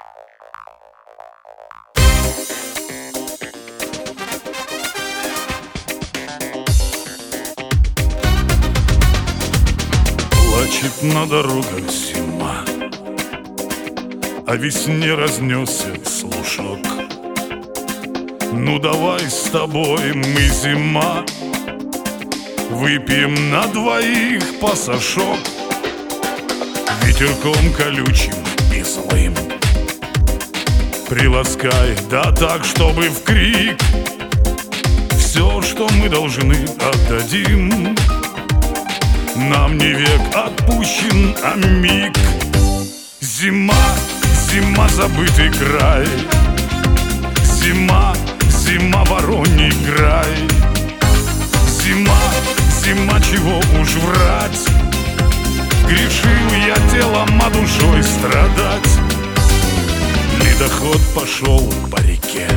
Плачет на дорогах зима, о весне разнесся слушок. Ну давай с тобой мы, зима, выпьем на двоих пасашок. Ветерком колючим и злым приласкай, да так, чтобы в крик все, что мы должны, отдадим. Нам не век отпущен, а миг. Зима, зима, забытый край. Зима, зима, Вороньий край. Зима, зима, чего уж врать. Грешил я телом, а душой страдать. Ледоход пошел по реке,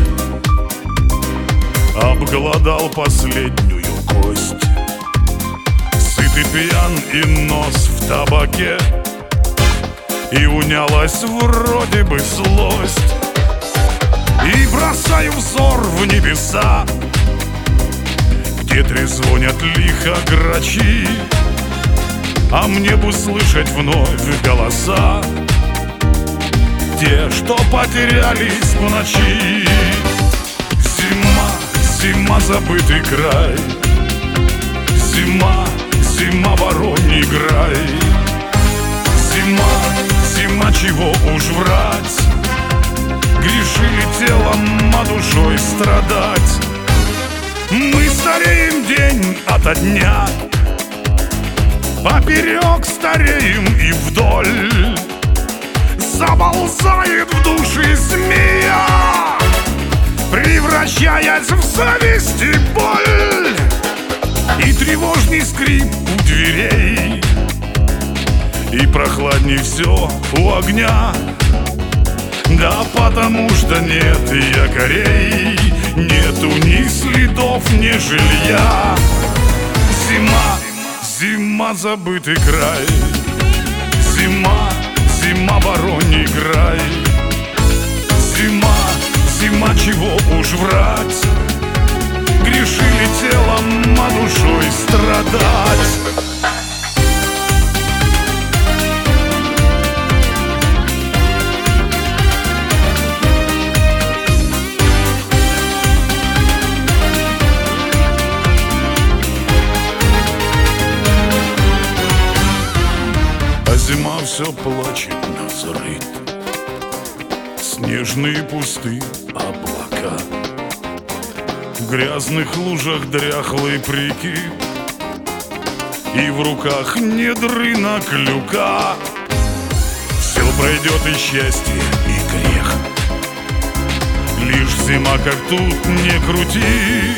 обглодал последнюю кость. Сыт и пьян, и нос в табаке, и унялась вроде бы злость. И бросаю взор в небеса, где трезвонят лихо грачи, а мне бы слышать вновь голоса, те, что потерялись в ночи. Зима, зима, забытый край. Зима, зима, Вороньий край. Зима, зима, чего уж врать. Грешили телом, а душой страдать. Мы стареем день ото дня, поперек стареем и вдоль. Заползает в души змея, превращаясь в зависть и боль. И тревожный скрип у дверей, и прохладней все у огня. Да потому что нет якорей, нету ни следов, ни жилья. Зима, зима, забытый край. Зима, зима, Вороньий край. Зима, зима, чего уж врать. Грешили телом, а душой страдать. Зима все плачет навзрыд, снежные пусты облака. В грязных лужах дряхлый прикид, и в руках недрына клюка. Все пройдет и счастье, и грех, лишь зима, как тут не крути,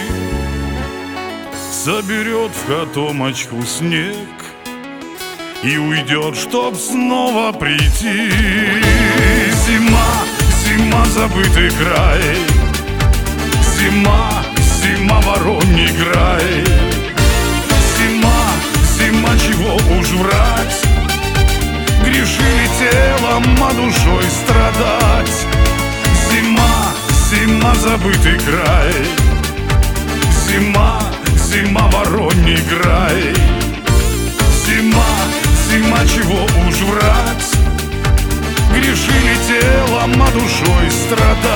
соберет в котомочку снег и уйдет, чтоб снова прийти. Зима, зима, забытый край. Зима, зима, Вороньий край. Зима, зима, чего уж врать. Грешили телом, а душой страдать. Зима, зима, забытый край. Зима, зима, Вороньий край. Зима, зима, чего уж врать. Грешили телом, а душой страдать.